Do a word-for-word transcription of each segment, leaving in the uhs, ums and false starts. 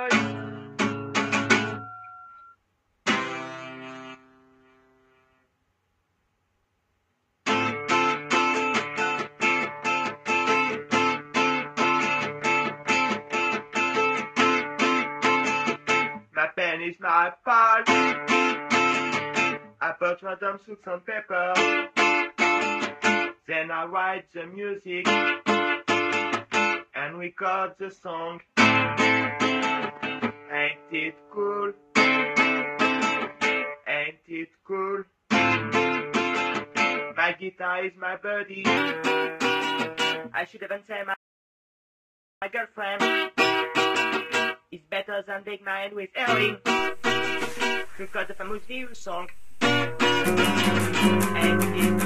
My pen is my pal. I put random suits on paper. Then I write the music and record the song. Ain't it cool? Ain't it cool? My guitar is my buddy. I should even say my, my girlfriend. It's better than Big Man with Ellie. Record the famous view song. And it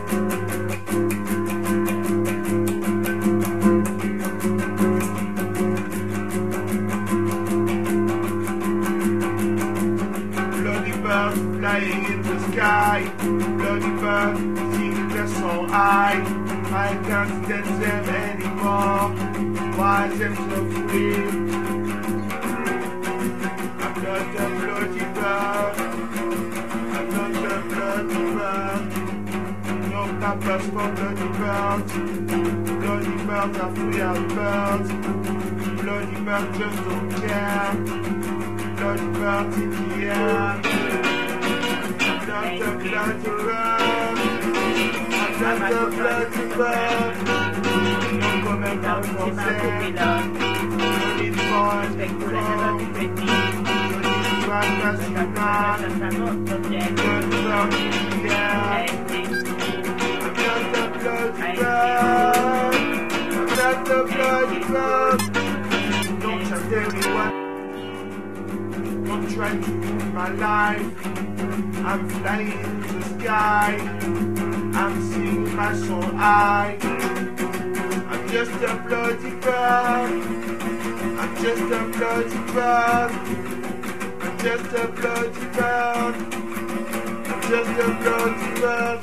Bloody bird flying in the sky. Bloody bird singing their song high. I can't stand them anymore. Why them so free? I'm not a bloody bird. I'm not a bloody bird. No purpose for bloody birds. Bloody birds are free as birds. Bloody birds just don't care. Bloody birds in the air. I'm not a bloody bird. I'm not a bloody bird. No comment en français. Bloody bird, don't tell everyone. Don't try to ruin my life. I'm flying in the sky. I'm singing my song high. I'm just a bloody bird. I'm just a bloody bird. I'm just a bloody bird. I'm just a bloody bird.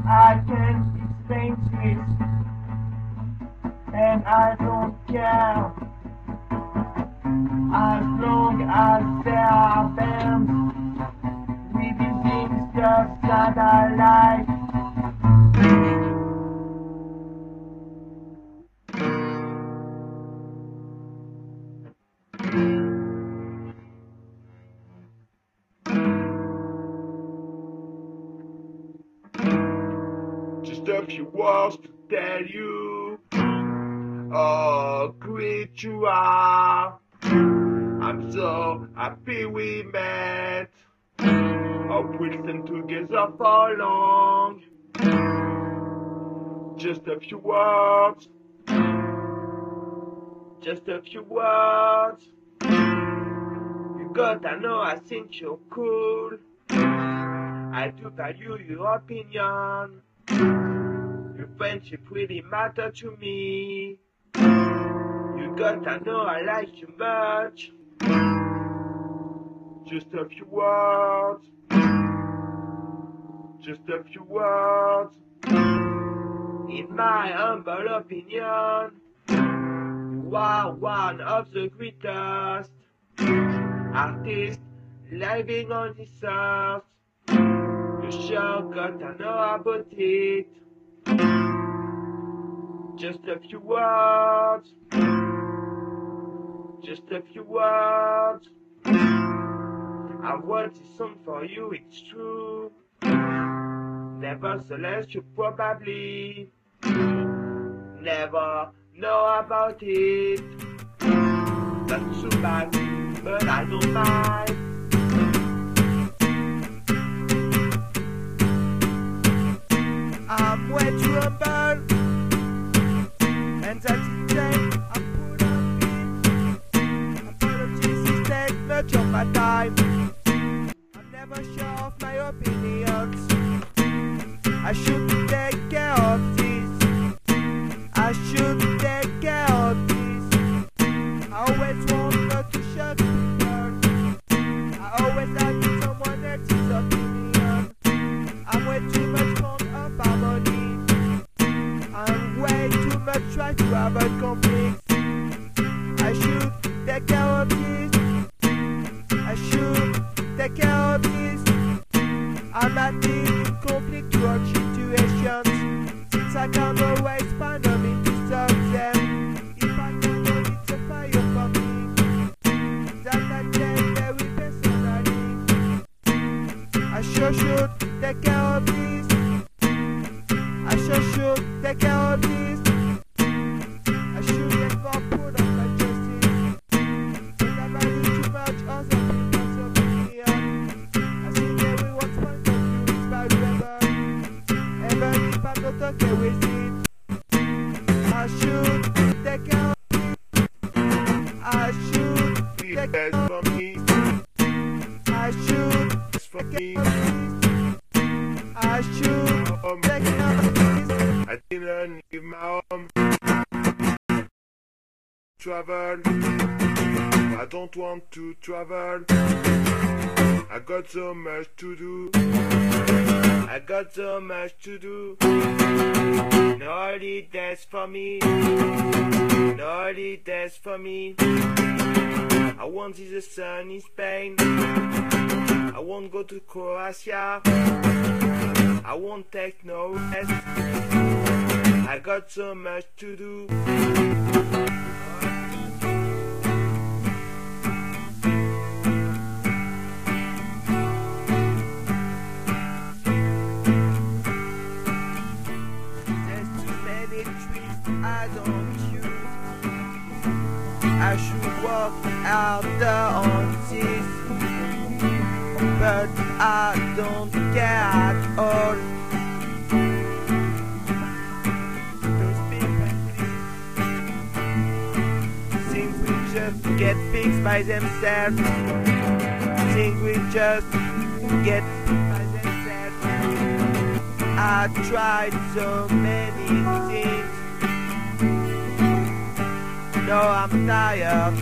I can't explain this, and I don't care. As long as there are bands repeating stuff that I like. Just a few words to tell you how great you are. I'm so happy we met. Hope we'll stand together for long. Just a few words. Just a few words. You gotta know I think you're cool. I do value your opinion. Your friendship really matter to me. You gotta know I like you much. Just a few words. Just a few words. In my humble opinion, you are one of the greatest artists living on this earth. You sure gotta know about it. Just a few words. Just a few words. I wrote this song for you, it's true. Nevertheless, you probably never know about it. That's too bad, but I don't mind. I'm way too humble, and that's insane. I'm put up it. Apologies, take much of my time. I'm never sure of my opinions. I should take care of this. I should take care of this. I always want not to shock people. I always like someone else's opinion. I'm way too much fond of harmony. I'm way too much trying to avoid conflicts. I should take care of this. I should take care of this. I'm not in conflictual situations, since I can't always find a means to solve them. If I can know it's a fire for me, that I take very personally. I sure should take care of this. I sure should take care of this. I should never put up my justice, but I value too much other people's opinion. I think everyone's point of view is valuable, even if I'm not okay with it. I should take care of it. I should take care of it. I should take care of it. I should take care of it. I didn't leave my home. Travel. I don't want to travel. I got so much to do. I got so much to do. No holidays for me. No holidays for me. I won't see the sun in Spain. I won't go to Croatia. I won't take no rest. I got so much to do. I don't choose. I should walk out there on this, but I don't care at all. Those people think we just get fixed by themselves. Think we just get fixed by themselves. I tried so many things. No, I'm tired.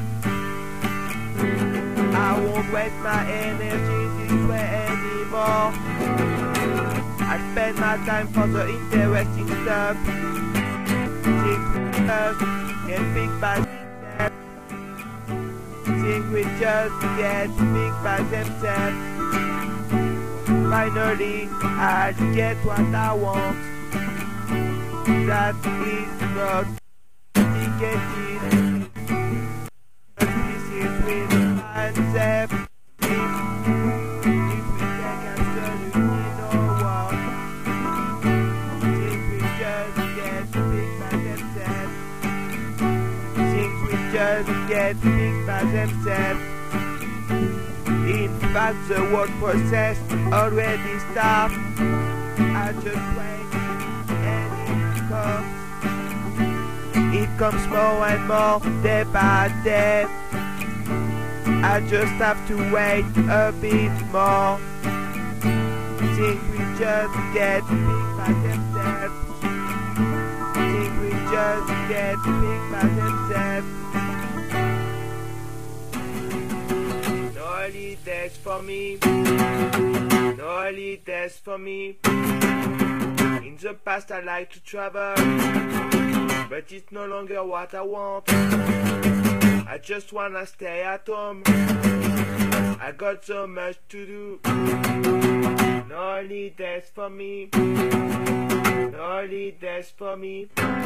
I won't waste my energy this way anymore. I spend my time for the interesting stuff. Think first and think by themselves. Think we just get think by themselves. Finally, I get what I want. That is not complicated. This is with mindset. If we take absolutely no one, think we just get think by themselves. Think we just get think by themselves. In fact, the work process already starts. I just wait and it comes. It comes more and more day by day. I just have to wait a bit more. Think we just get picked by themselves. Think we just get picked by themselves. No holidays for me. No holidays for me. In the past I like to travel, but it's no longer what I want. I just wanna stay at home. I got so much to do. No holidays for me. No holidays for me.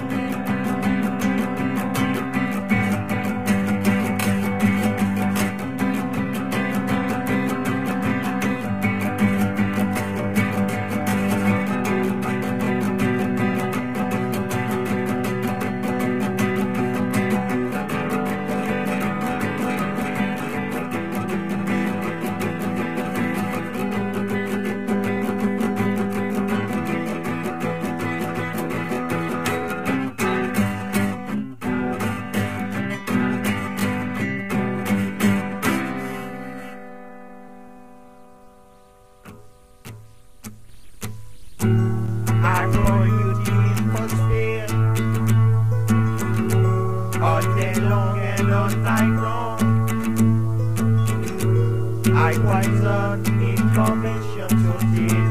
I call you the atmosphere all day long and all night long. I poison information so deep.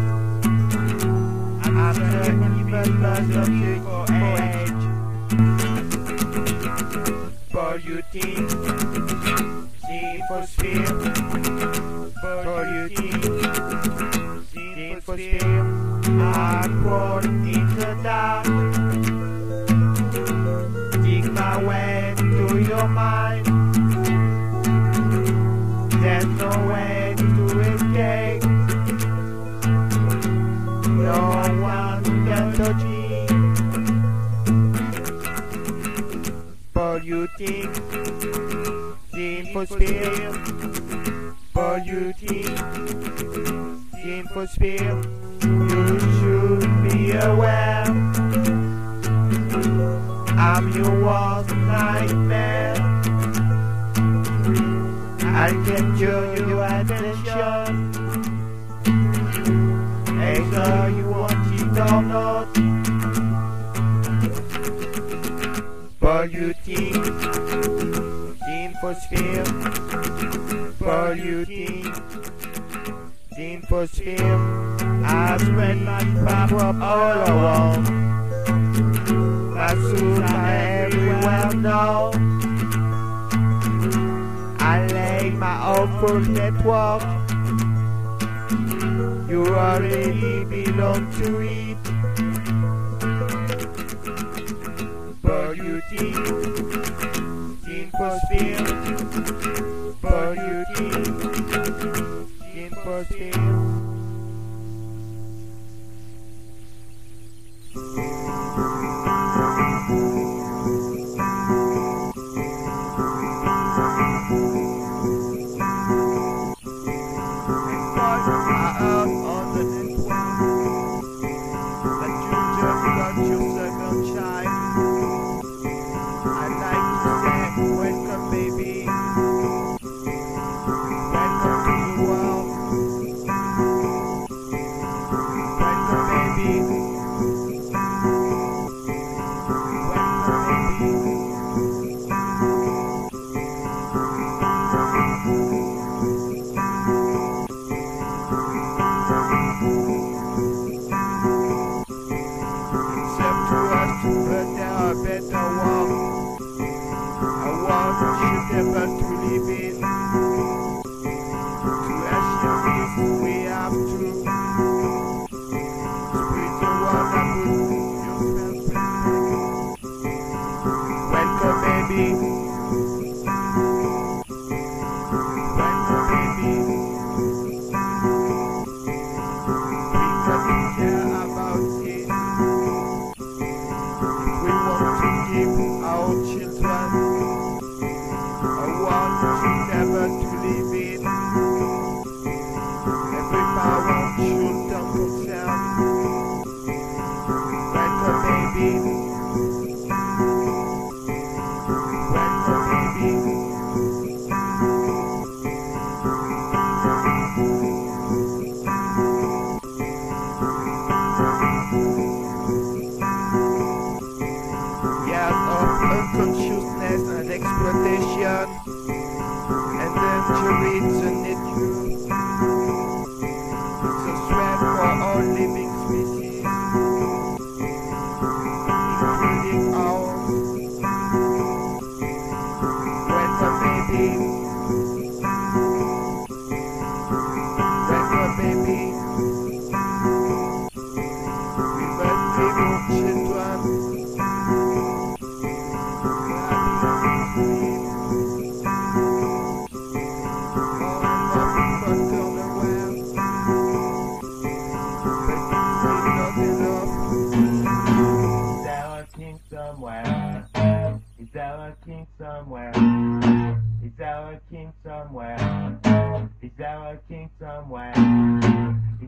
After even lots of for age, polluting the atmosphere, polluting the atmosphere. I crawl in the dark, dig my way to your mind. There's no way to escape. No one can touch me. Polluting the atmosphere, polluting the atmosphere. You should be aware, I'm your worst nightmare. I capture your attention, either you want it or not. Polluting the atmosphere, polluting the atmosphere. I spread my power all around. My soul I everywhere now. I lay my awful network. You already belong to it. Polluting the atmosphere, polluting the atmosphere.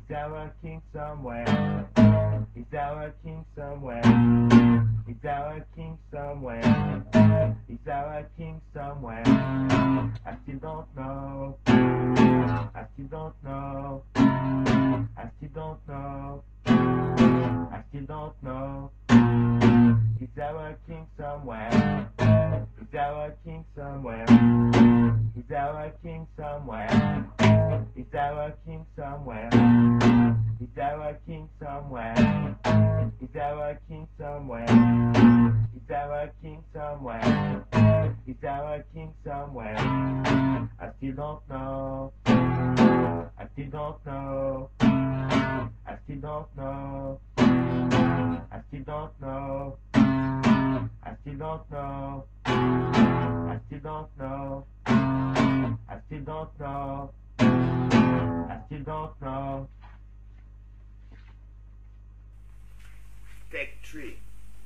Is there a king somewhere? Is there a king somewhere? Is there a king somewhere? Is there a king somewhere? I still don't know. I still don't know. I still don't know. I still don't know. Is there a king somewhere? Is there a king somewhere? Is there a king somewhere? Is there a king somewhere? Is there a king somewhere? Is there a king somewhere? Is there a king somewhere? Is there a king somewhere? I still don't know. I still don't know. I still don't know. I still don't know. I still don't know. I still don't know. I still don't know. I still don't know. Take three.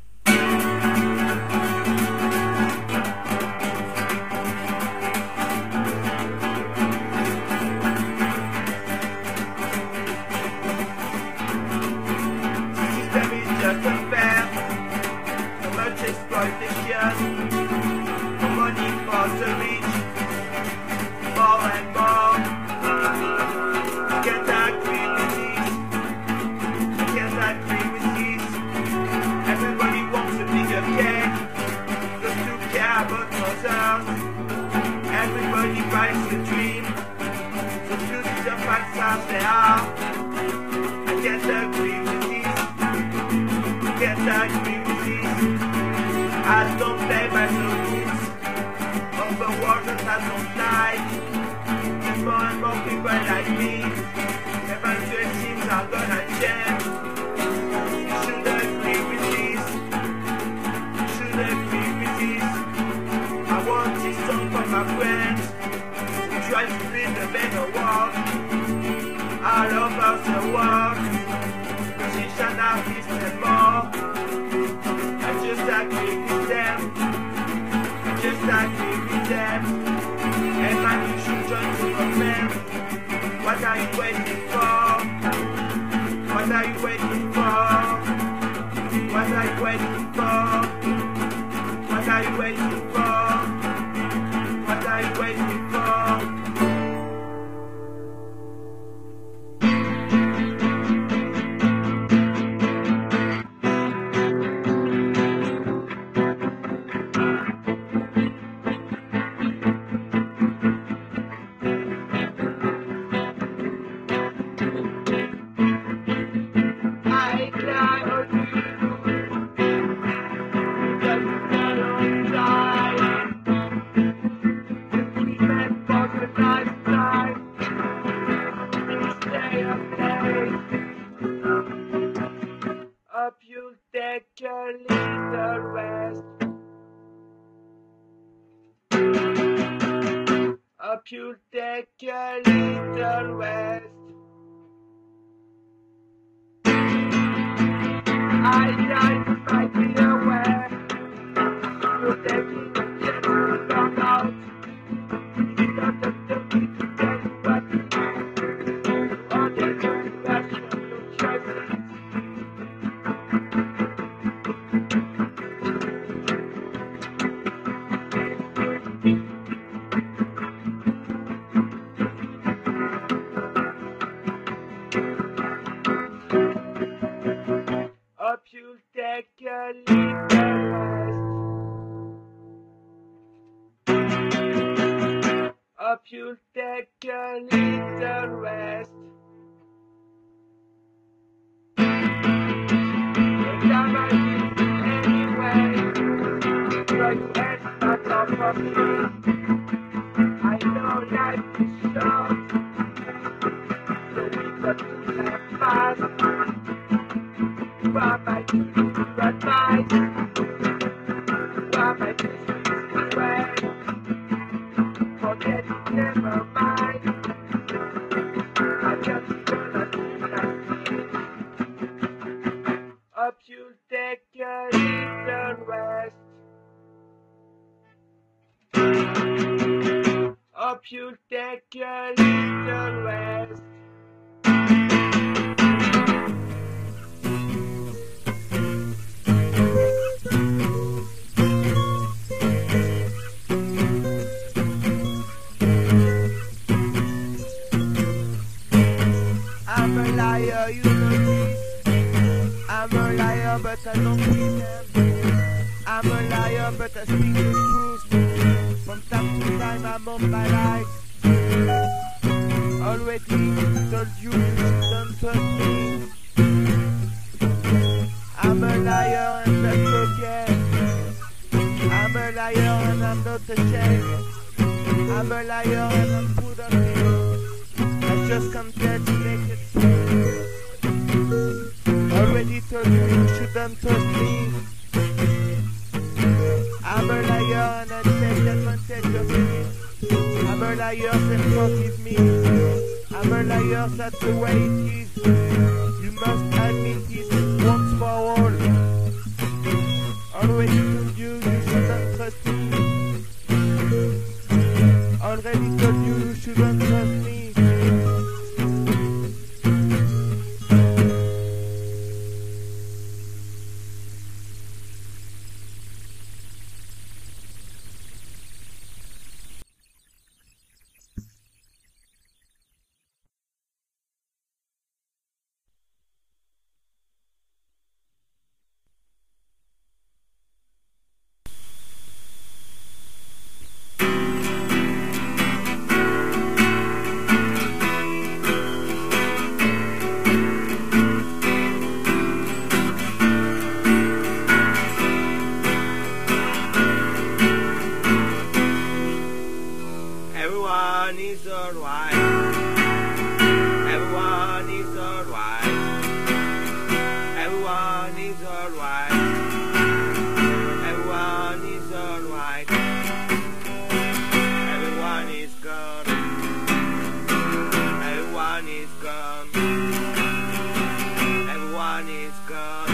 System is just unfair. So much exploitation. For money for the rich. More and more. Can't agree with this. Can't agree with this. Everybody wants a bigger cake. Just to care about others. Everybody buys a dream. So to the facts as they are. I can't agree with this. Can't agree with this. I don't play by the rules of the world that I don't like. There's more and more people like me. Eventually things are gonna change. You should agree with this. You should agree with this. I want this song for my friends who try to build a better world all over the world. Musician, artists and more. I just agree with them. I just agree with them. And man, you should join the movement. What are you waiting for? What are you waiting for? What are you waiting for? What are you waiting for? What are you waiting for? Up you'll take a little rest. Up you'll take a little rest. I died to fight me away. You're taking a general long out. It's not up to me to tell you what to do. On the question your choices. Up you'll take a little rest. Up you'll take a little rest. The time I need anyway. Try to end not off of me. I know life is short. So we got to live fast. Why my duty advice? Why my duty way? Forget it, never mind. I just gonna do that. Up you'll take a little rest. Up you'll take a little rest. liar, you know this. I'm a liar, but I don't pretend. I'm a liar, but I speak the truth. From time to time, I'm on my lies. Already told you you shouldn't trust me. I'm a liar and that's okay. I'm a liar and I'm not ashamed. I'm a liar and I'm proud of it. I just can't tell to make it true. Already told you you shouldn't trust me. I'm a liar and I take advantage of it. I'm a liar, then forgive me. I'm a liar, that's the way it is. You must admit it once for all. Already told you you shouldn't trust me. Already told you you shouldn't trust me. Everyone is alright. Everyone is alright. Everyone is alright. Everyone is alright. Everyone is gone. Everyone is gone. Everyone is gone.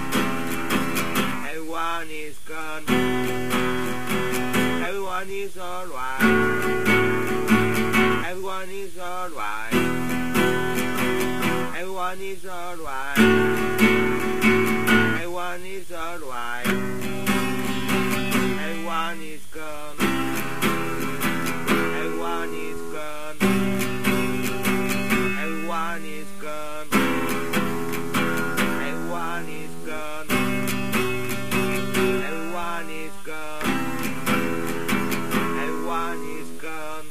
Everyone is gone. Everyone is alright. Everyone is alright. Everyone is alright. Everyone is alright. Everyone is gone. Everyone is gone. Everyone is gone. Everyone is gone. Everyone is gone. Everyone is gone.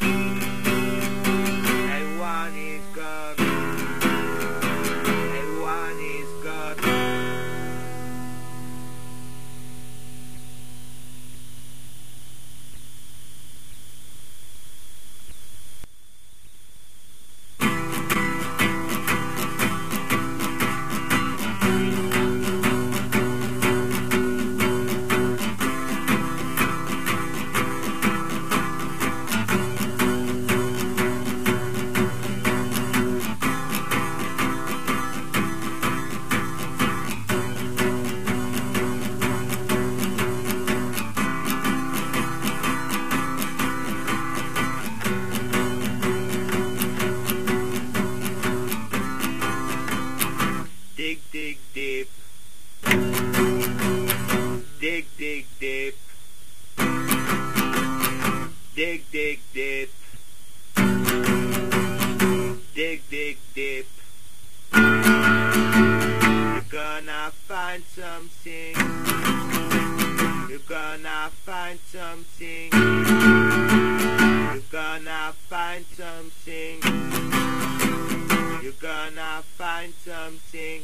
Everyone is gone. Everyone is gone. Dig, dig, deep. Dig, dig, deep. Dig, dig, deep. Dig, dig, deep. You're gonna find something. You're gonna find something. You're gonna find something. You're gonna find something.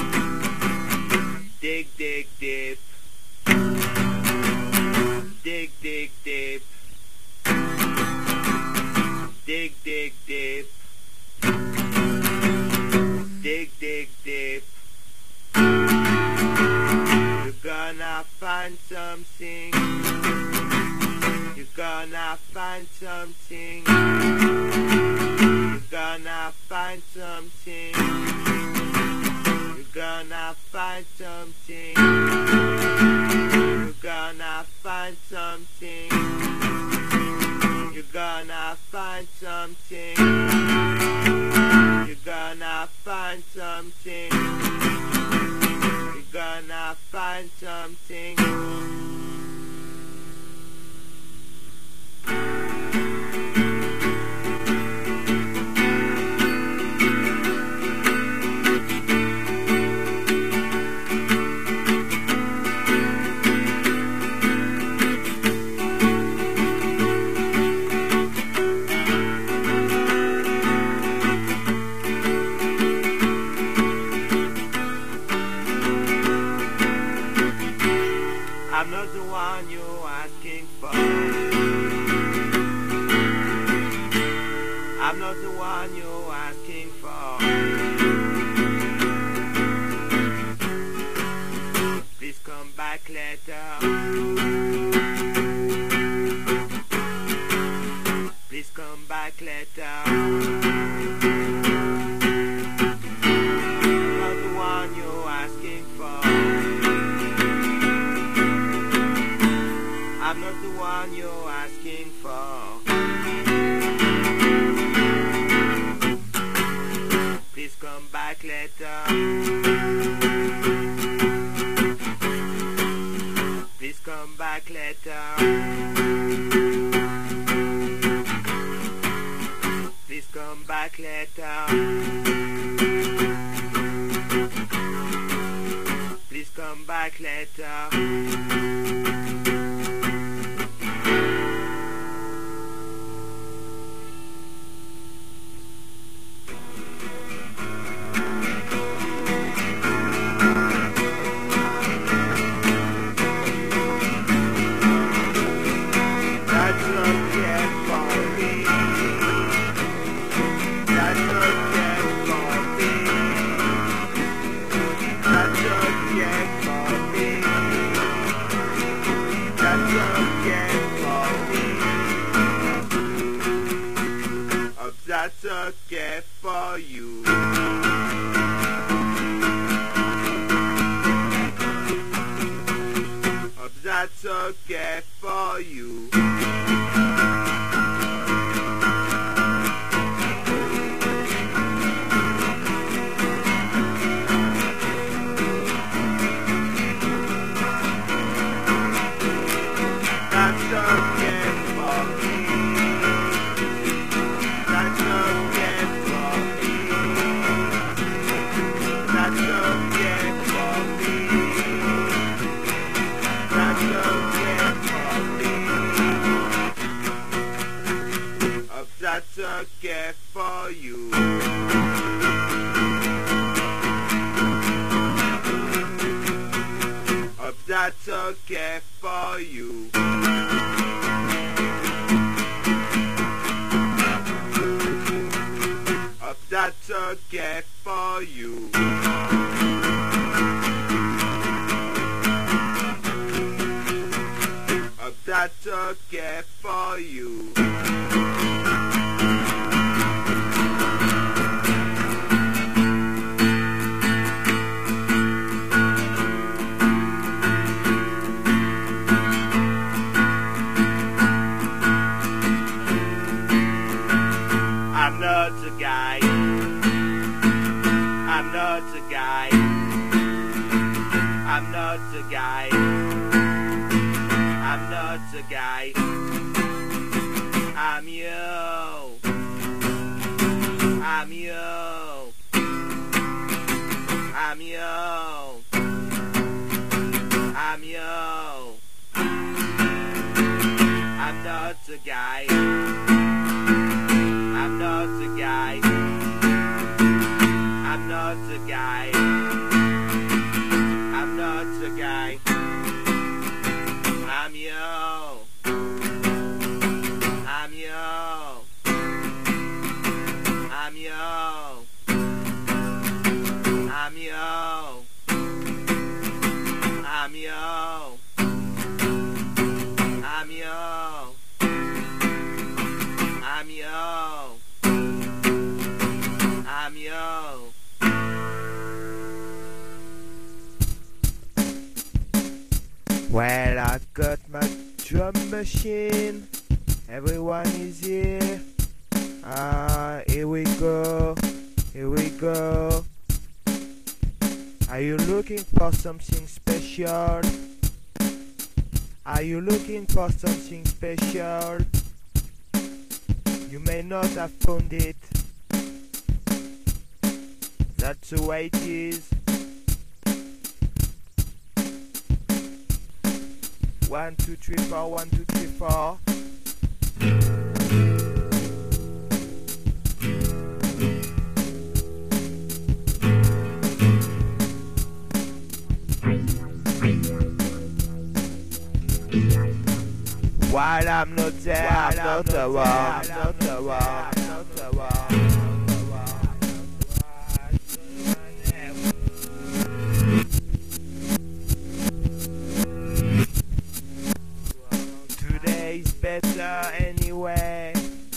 Dig, dig, deep. Dig, dig, deep. Dig, dig, deep. Dig, dig, deep. You're gonna find something. You're gonna find something. You're gonna find something. You're gonna find something. You're gonna find something. You're gonna find something. You're gonna find something. You're gonna find something. back later. Please come back later. Please come back later. Please come back later. That's okay for you. Hope that's okay for you. That's okay for me. That's okay for me. That's okay for me. That's okay for me. Hope that's okay for you. Hope that's okay for you. Hope that's okay for you. Hope that's okay for you. I'm not a guy. I'm not a guy. I'm not a guy. I'm not a guy. I'm you. I'm you. I'm you. I'm you. I'm not a guy. I'm not a guy. I'm not a guy. I'm not a guy. I'm you. I'm you. I'm you. I'm you. I'm you. I'm you. I'm yo. I'm yo. Well, I got my drum machine. Everyone is here. Ah, here we go. Here we go. Are you looking for something special? Are you looking for something special? You may not have found it. That's the way it is. One, two, three, four, one, two, three, four. While I'm not there, I'm not the one. I'm not the one. I'm not the one. Today is better anyway.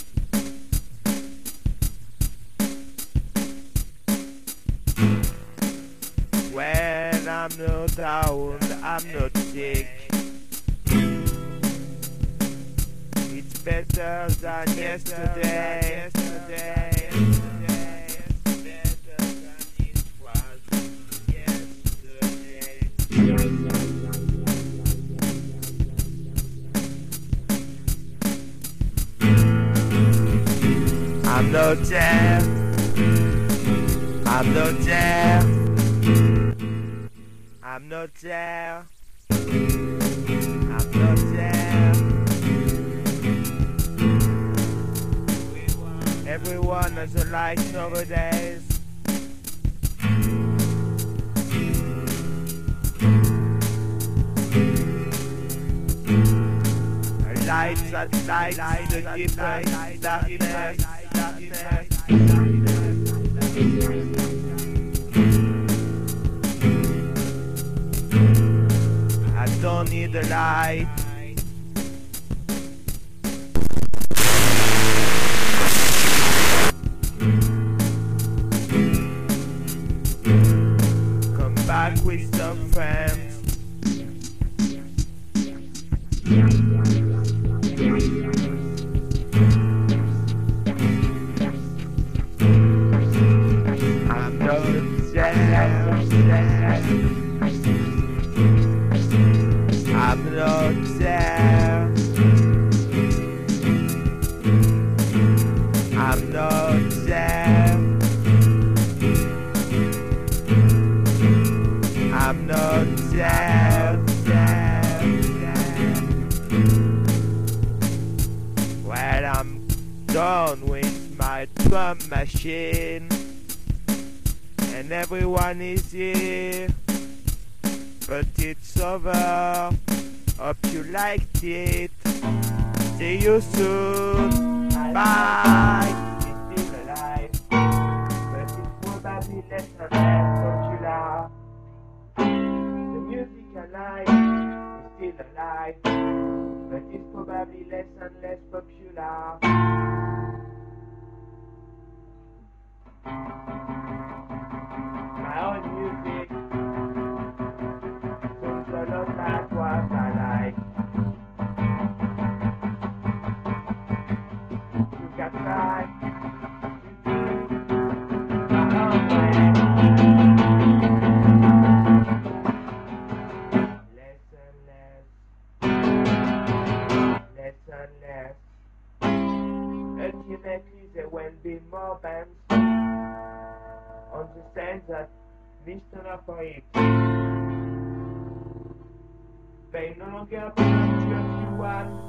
When I'm not down, I'm not sick. It's better than yesterday. Yesterday. Yesterday. It's better than not there. I'm not there. I'm not there. I'm not there. Everyone has a light nowadays. Lights that lights the different darkness, darkness. I don't need a light. Come back with some friends. I'm not there. I'm not there. I'm not there. I'm not there. Well, I'm done with my drum machine, and everyone is here, but it's over. Hope you liked it. See you soon. Bye. It's still alive, but it's probably less and less popular. The music alive is still alive, but it's probably less and less popular. My own music sounds a lot like what I like. You can try my own way. Less and less, less and less. Ultimately, there will be more bands on the sense that listener for it. They no longer belong to everyone.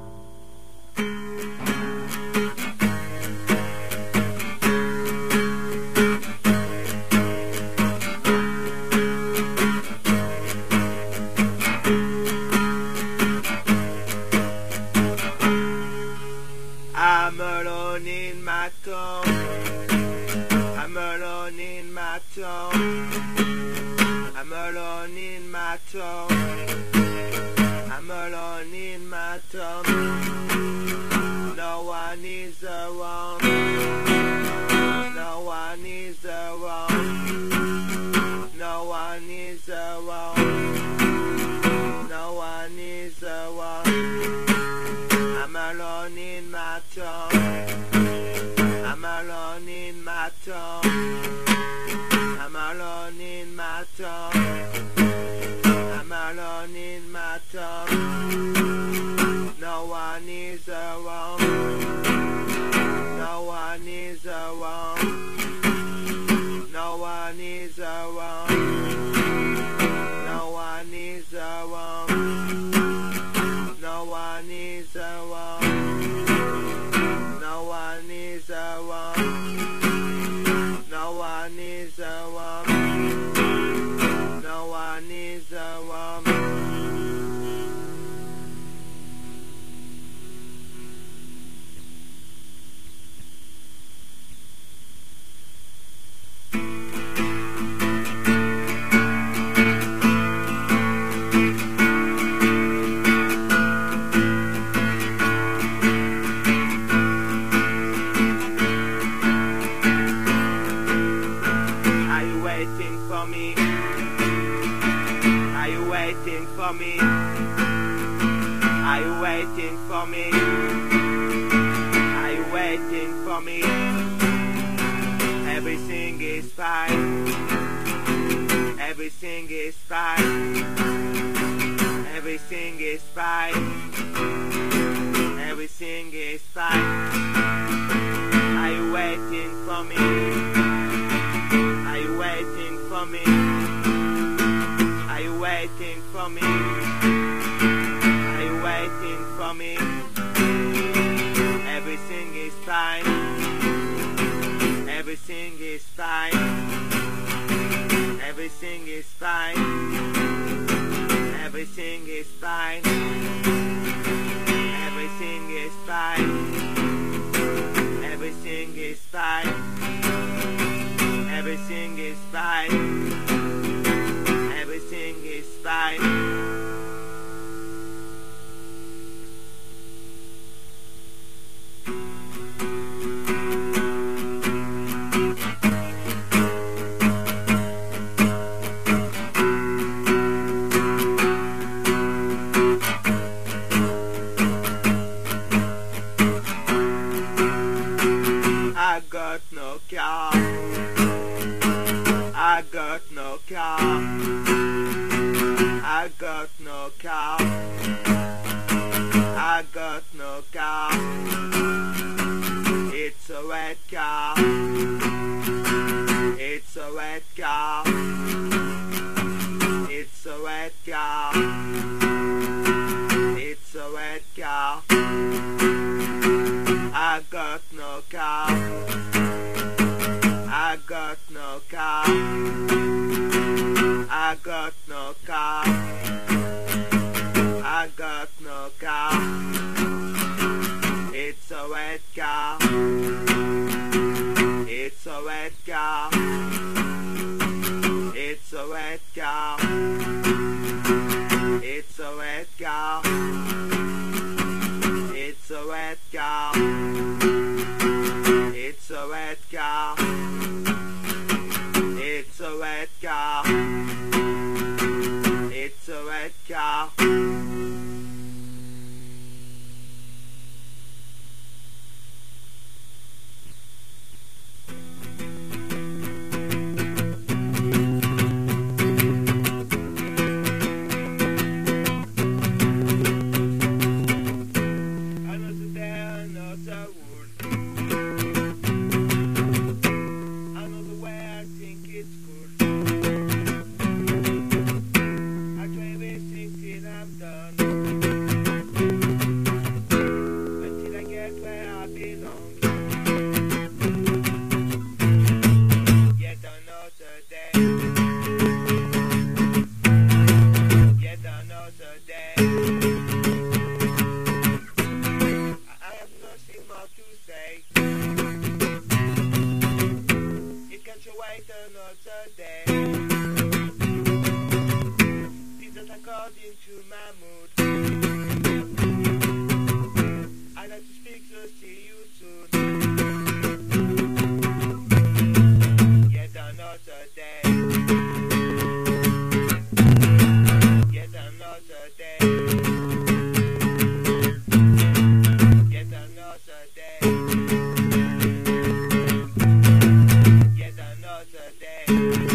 I'm alone in my town. I'm alone in my town. I'm alone in my town. I'm alone in my town. No one is around. No one is around. No one is around. No one is around. I'm alone in my town. I'm alone in my town. I'm alone in my town. I'm alone in my town. No one is around. No one is around. No one is around. No one is around. No one is around. No one is around. No one is around. No one is around. Are you waiting for me? Are you waiting for me? Are you waiting for me? Are you waiting for me? Everything is fine. Everything is fine. Everything is fine. Everything is fine. Are you waiting for me? Are you waiting for me? Are you waiting for me? Are you waiting for me? Everything is fine. Everything is fine. Everything is fine. Everything is fine. Everything is fine. Everything is fine. Everything is fine. Everything is fine. I got no car. I got no car. I got no car. I got no car. It's a red car. It's a red car. It's a red car. It's a red car. I got no car. I got no car. I got no car. I got no car. It's a red car. It's a red car. It's a red car. It's a red car. It's a red car. It's a red car. It's a red car. It's a red car. Another day, another wood. Another way I think it's good. I try everything till I'm done. Until I get where I belong. Yet another day. Yet another day. I have nothing more to say. It can't you wait another day. This is according to my mood. I like to speak, so see you soon. Yet another day. Yet another day. Yet another day. Yet another day.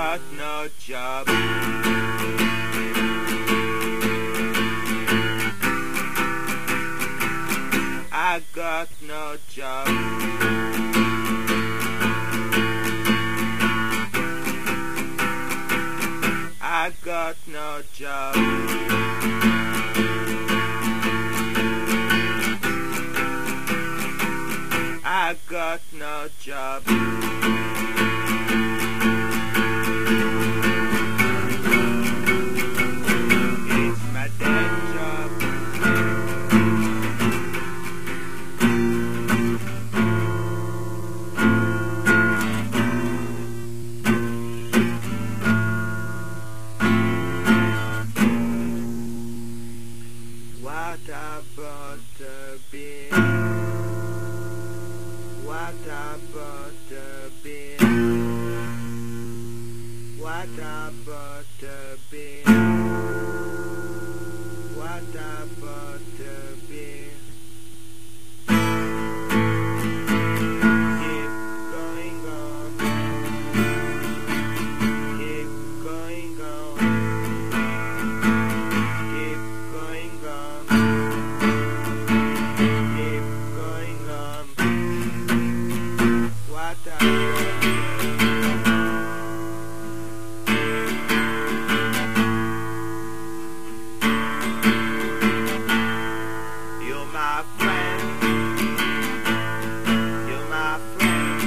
got no job. I got no job. I got no job. I got no job. It's my day job. What about the beer? What about the beer? What about the beer? What about the beer? Keep going on. Keep going on. Keep going on. Keep going on. What about the You're my friend. You're my friend.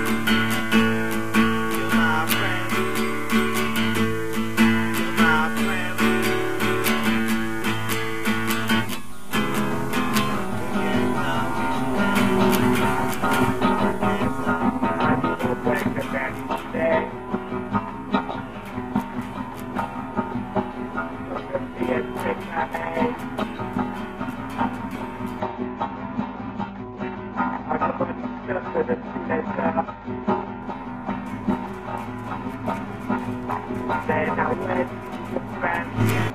You're my friend. You're my friend. Then I went to France.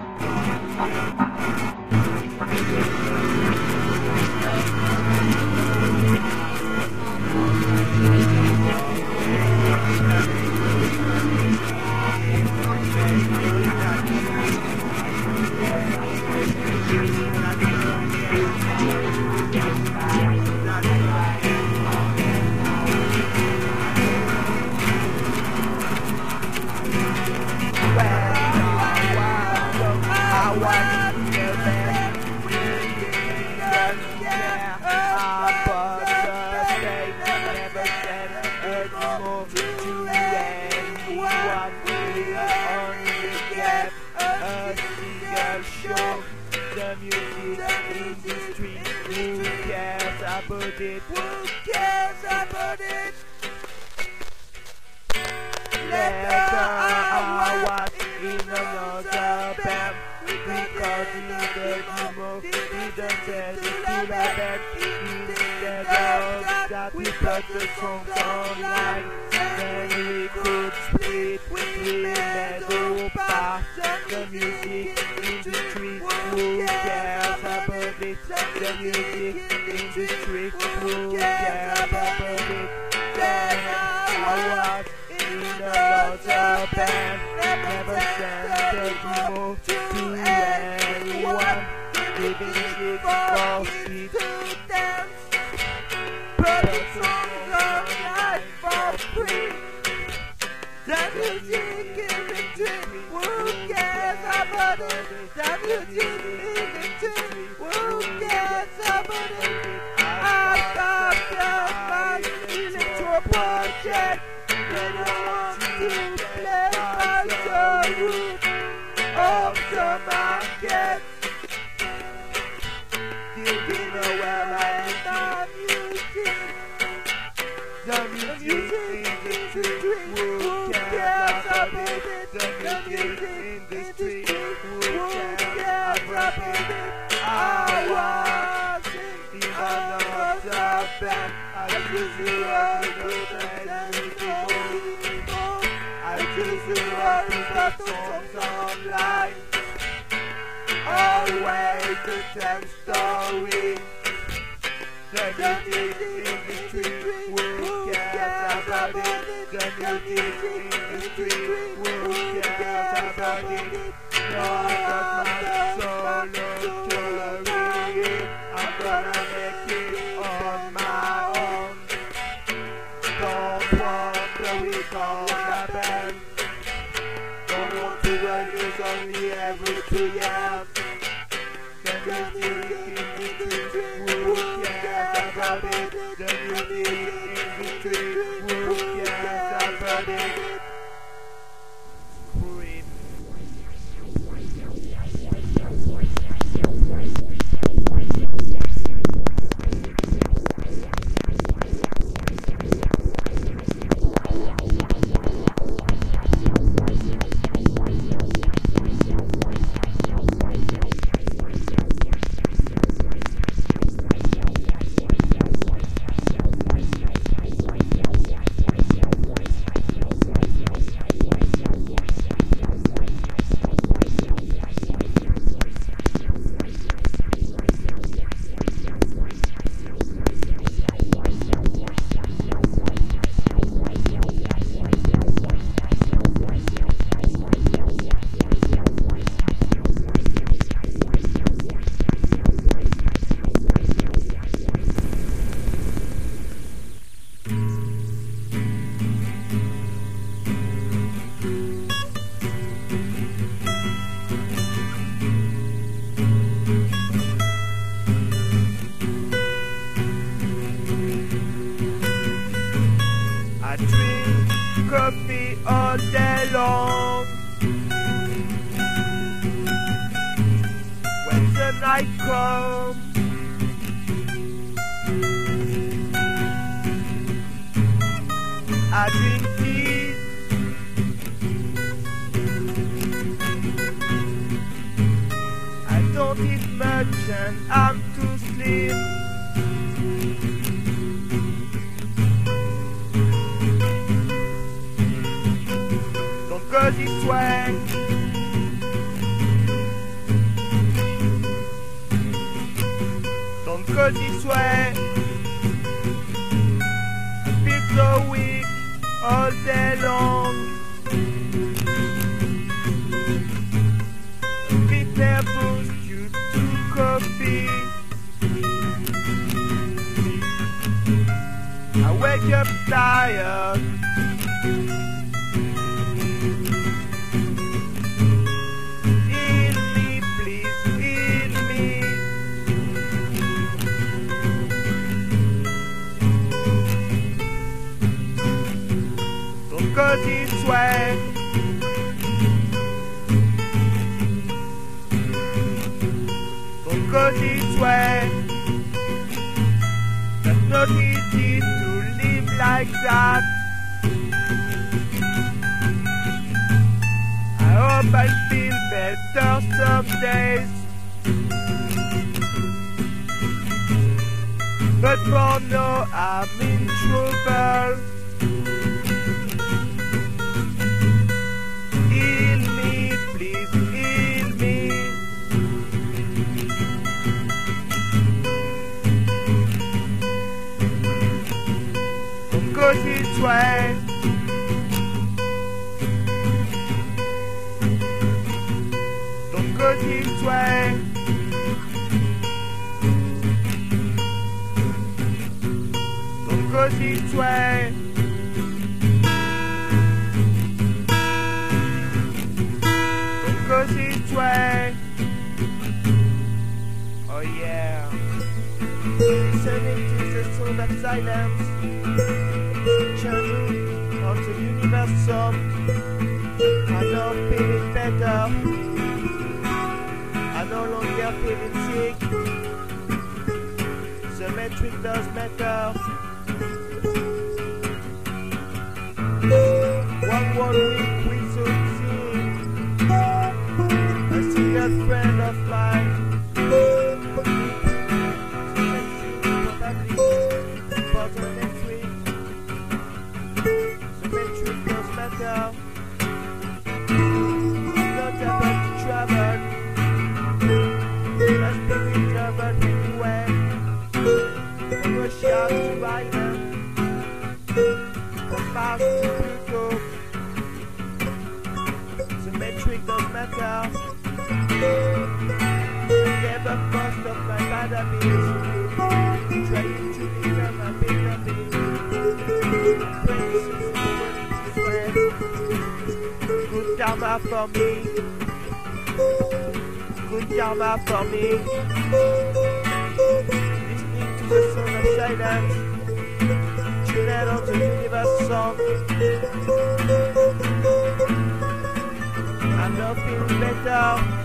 The music industry, who cares about it? Who cares about it? Later I was in another band, recording the demo, didn't tell it to the band. Instead of that we put the songs online, then we could split, we made a part. The music industry, who cares about it? The music industry, who cares about it? Then I was in another band, never sent a demo to anyone, giving it for free to dance, putting songs online for free. The music industry, who cares about it? The music industry, who cares about it? I've got my electro project, and I want to play my soul of the market. Did you know where I my music? The music industry, who cares about it? The music industry, who cares about it? I was in another band. I used to rock the people. I used to rock the songs online. Always the same story. The music industry, who cares about it? The the music industry, who cares about it? No, I got my solo career, I'm gonna make it on my own. Don't want to recall my band, don't want to run this only every two years. The music industry, who cares about it? The music industry, who cares about it? Scream. I drink coffee all day long. When the night comes, I drink tea. I don't eat much and I'm too slim. Go this way. Don't go this way. I feel so weak all day long. Bitter boost you to coffee. I wake up tired. Go this way. Don't go this way. It's not easy to live like that. I hope I feel better some days, but for now I'm in trouble. Go this way. Don't go this way. Don't go this way. Don't go this way. Oh yeah. Listening to the sound of silence. Channel of the universum. I now feeling better. I no longer feeling sick. The metric does matter. One more week we soon see. A senior friend of mine. from Mars to Pluto. The metric doesn't matter. Gave up most of my bad habits, trying to become a bigger being. Good karma for me. Good karma for me. Listening to the sound of silence. Tune in on the universe song. I'm not feeling better.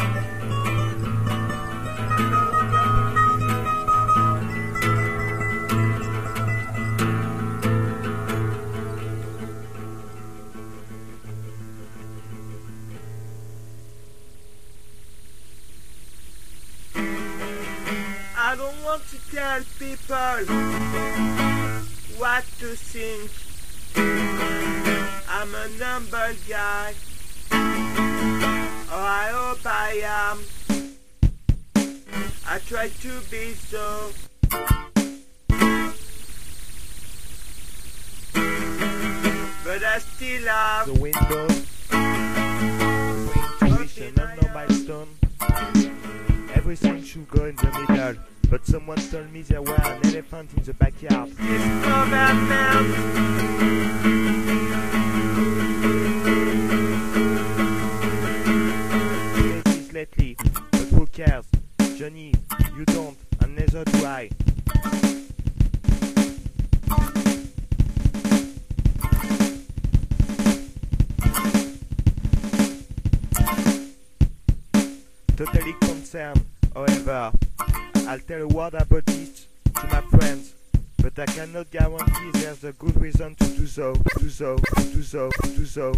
I don't want to tell people what to think. I'm a number guy, or I hope I am. I try to be so. But I still have the windows, intuition and no milestone. Everything should go in the middle, but someone told me there were an elephant in the backyard. It's from that man. Places lately, but who cares? Johnny, you don't, and neither do I. Totally concerned, however, I'll tell a word about this to my friends, but I cannot guarantee there's a good reason to do so, to do so, to do so, to do so.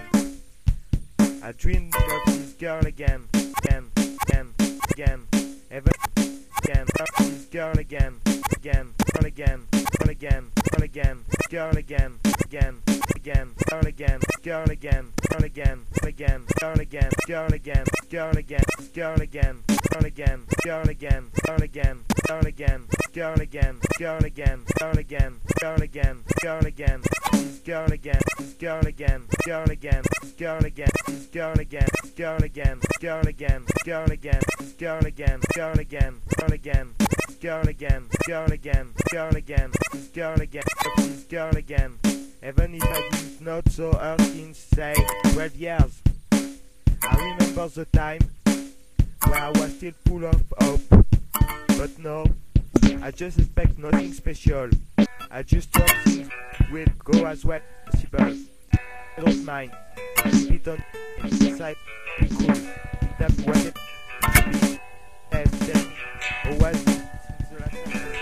I dreamed of this girl again, again, again, again, ever again, of this girl again, again, girl again, girl again, girl again, girl again, again, again, girl again, girl again, girl again, again, girl again, girl again, girl again, girl again, girl again, girl again, girl again, girl again, girl again, girl again, girl again, girl again, girl again, this girl again, this girl again, girl again, this girl again, this girl again, girl again, girl again, girl again, this girl again, girl again, girl again, girl again, girl again, girl again, this girl again, this girl again. Even if I did not so earth in say twelve years, I remember the time where I was still full of hope. But no, I just expect nothing special. I just hope things will go as well as possible. I don't mind. Spit on inside, be cool. Pick up what it be. As then, always since the last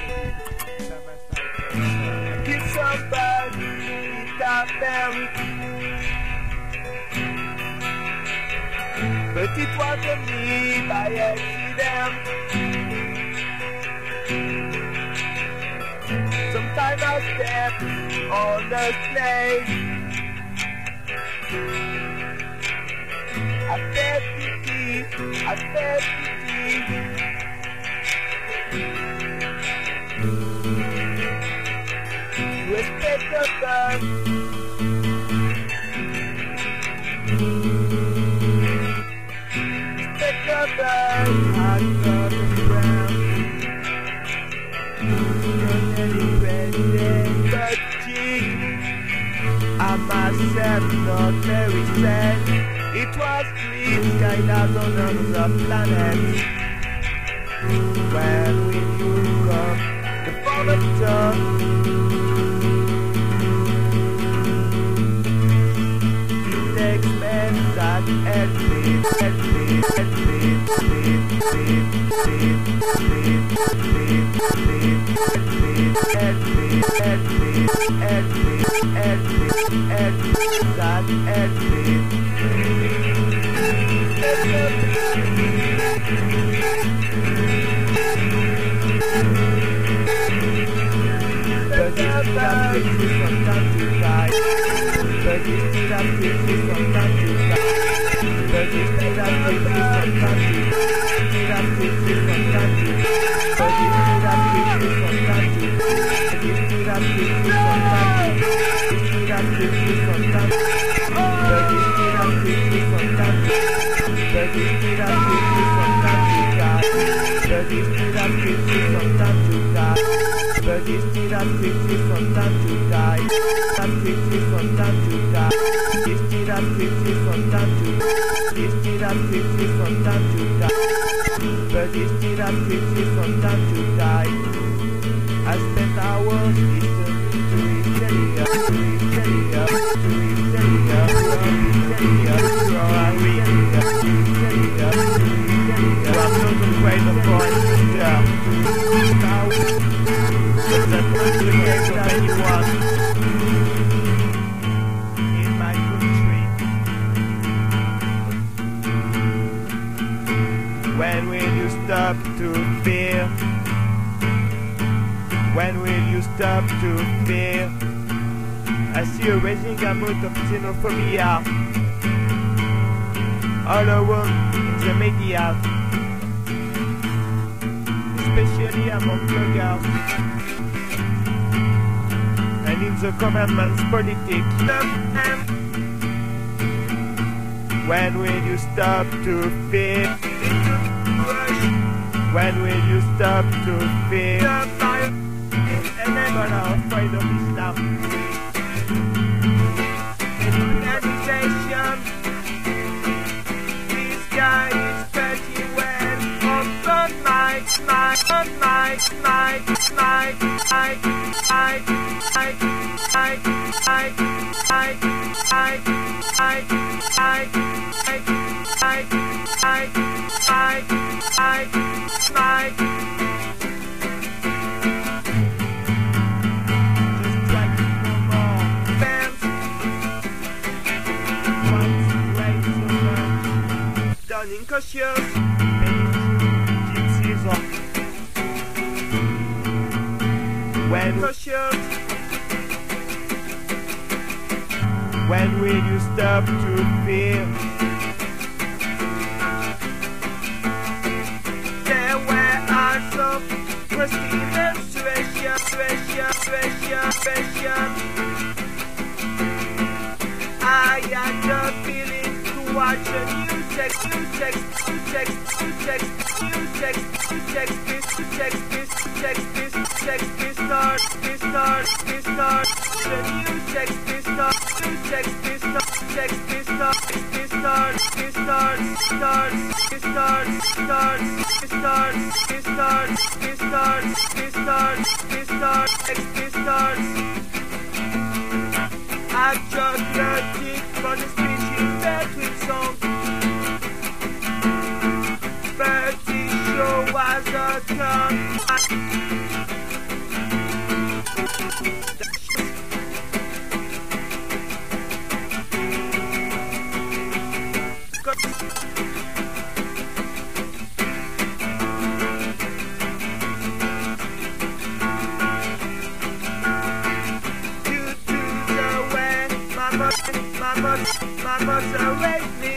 time. Kill somebody, it's very. But it wasn't me by accident. Sometimes I step on the slave. I felt pity, I felt pity. Respect the bird. Respect the bird. I got the ground. You're president, but gee, I myself not very sad. It was me, Skylar's on another planet. When we you come, the formator. It takes men that help me, help me, help me, help me, help me, help me, help me, help me, help me, that help me. But you still have to exist from time to time. But you still have to exist from time to time. But you still have to exist from time to time. Still have to exist from time to time. But you still have to exist from time to time. But you still have to exist from time to time. but it's still as pretty from time to time. As pretty from time to time. It's still as pretty from time to time. It's still as pretty from time to time. But it's still as pretty from time to time. I spent hours listening to Italia, to Italia, to Italia, to Italia, to Italia, to Italia, to I'm not afraid of going to there. Now, but that's not the case of anyone in my country. When will you stop to fear? When will you stop to fear? I see a rising amount of xenophobia all around in the media, especially among bloggers and in the government's politics. When will you stop to fear? When will you stop to fear? And then but I'm afraid of Islam. Organization. This guy is pretty well on the night, night, night, night, night, night, night, night, night, night, night, night, night, night, night, night, night, night, night. Incautious season. When cautious. When will you stop to fear? There were also Christian situation, situation, situation, situation. I had the feeling to watch a new sex, new sex, new sex, new sex, new sex, new sex, this, sex, this, sex, this, sex, this, start, this, start, this, start, the new sex, this, start, new sex, this, start, sex, this, start, this, start, this, start, starts, this, start, starts, this, start, this, start, this, start, this, start, this, start, sex, this, starts. I just learned it for the speech in Patrick song. But this show was a turn. Due to the way my mother, my mother, my mother raised me.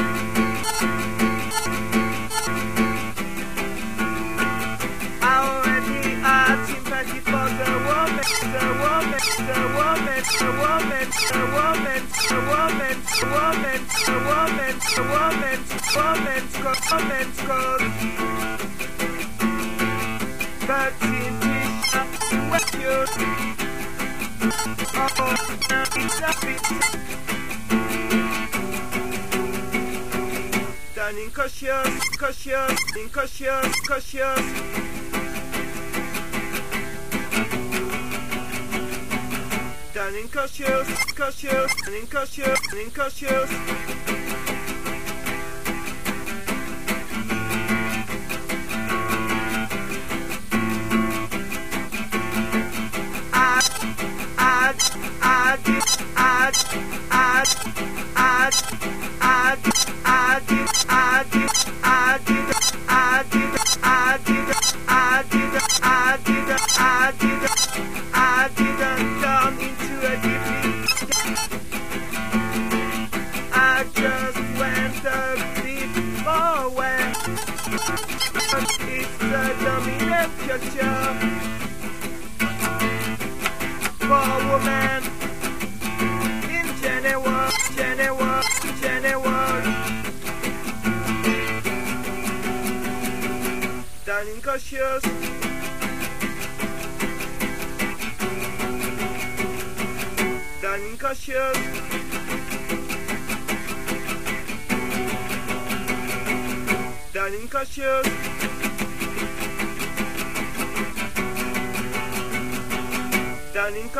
A woman, a woman, a woman, a woman, a woman, a woman, a woman, woman, cause but in this what you oh, it's a bit done incautious, cautious, incautious, cautious. Done incautious, cautious, incautious, incautious. I, I, I did, I, I, I, I did, I did, I did, I did, I did, I did, I did, I did, I did, I didn't come into a deep. I just went a bit far away. It's the dominant culture for women in general, general, general. Done incautious. cautious. Down in cautious. Down in cautious.